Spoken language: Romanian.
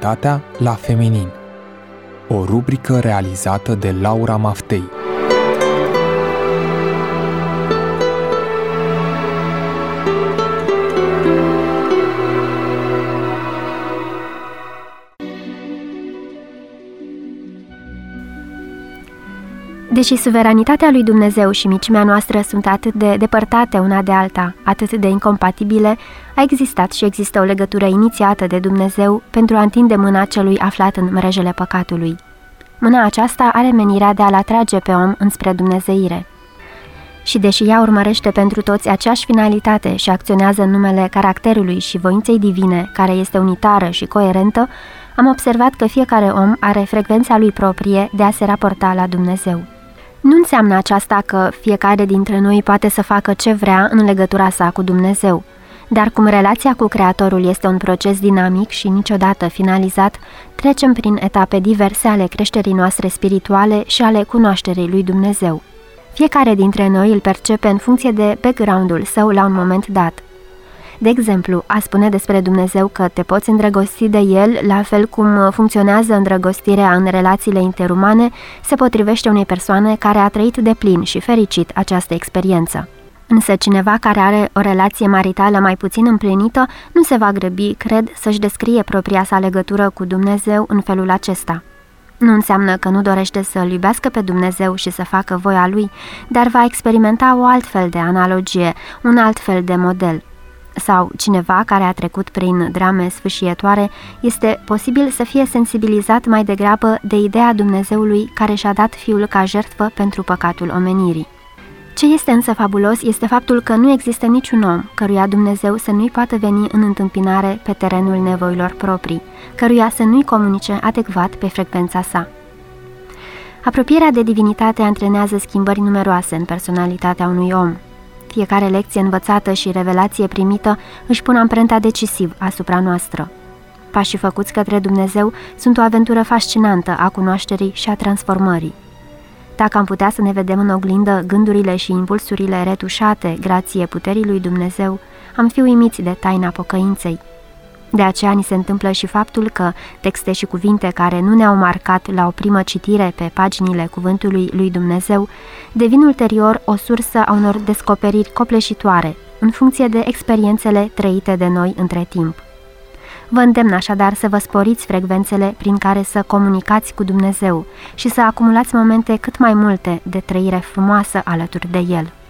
Sexualitatea la feminin. O rubrică realizată de Laura Maftei. Deși suveranitatea lui Dumnezeu și micimea noastră sunt atât de depărtate una de alta, atât de incompatibile, a existat și există o legătură inițiată de Dumnezeu pentru a întinde mâna celui aflat în mrejele păcatului. Mâna aceasta are menirea de a-l atrage pe om înspre dumnezeire. Și deși ea urmărește pentru toți aceeași finalitate și acționează în numele caracterului și voinței divine, care este unitară și coerentă, am observat că fiecare om are frecvența lui proprie de a se raporta la Dumnezeu. Nu înseamnă aceasta că fiecare dintre noi poate să facă ce vrea în legătura sa cu Dumnezeu, dar cum relația cu Creatorul este un proces dinamic și niciodată finalizat, trecem prin etape diverse ale creșterii noastre spirituale și ale cunoașterii lui Dumnezeu. Fiecare dintre noi îl percepe în funcție de background-ul său la un moment dat. De exemplu, a spune despre Dumnezeu că te poți îndrăgosti de El, la fel cum funcționează îndrăgostirea în relațiile interumane, se potrivește unei persoane care a trăit de plin și fericit această experiență. Însă cineva care are o relație maritală mai puțin împlinită nu se va grăbi, cred, să-și descrie propria sa legătură cu Dumnezeu în felul acesta. Nu înseamnă că nu dorește să-L iubească pe Dumnezeu și să facă voia Lui, dar va experimenta o altfel de analogie, un alt fel de model. Sau cineva care a trecut prin drame sfâșietoare este posibil să fie sensibilizat mai degrabă de ideea Dumnezeului care și-a dat Fiul ca jertfă pentru păcatul omenirii. Ce este însă fabulos este faptul că nu există niciun om căruia Dumnezeu să nu-i poată veni în întâmpinare pe terenul nevoilor proprii, căruia să nu-i comunice adecvat pe frecvența sa. Apropierea de divinitate antrenează schimbări numeroase în personalitatea unui om. Fiecare lecție învățată și revelație primită își pun amprenta decisiv asupra noastră. Pașii făcuți către Dumnezeu sunt o aventură fascinantă a cunoașterii și a transformării. Dacă am putea să ne vedem în oglindă gândurile și impulsurile retușate grație puterii lui Dumnezeu, am fi uimiți de taina pocăinței. De aceea ni se întâmplă și faptul că texte și cuvinte care nu ne-au marcat la o primă citire pe paginile cuvântului lui Dumnezeu devin ulterior o sursă a unor descoperiri copleșitoare, în funcție de experiențele trăite de noi între timp. Vă îndemn așadar să vă sporiți frecvențele prin care să comunicați cu Dumnezeu și să acumulați momente cât mai multe de trăire frumoasă alături de El.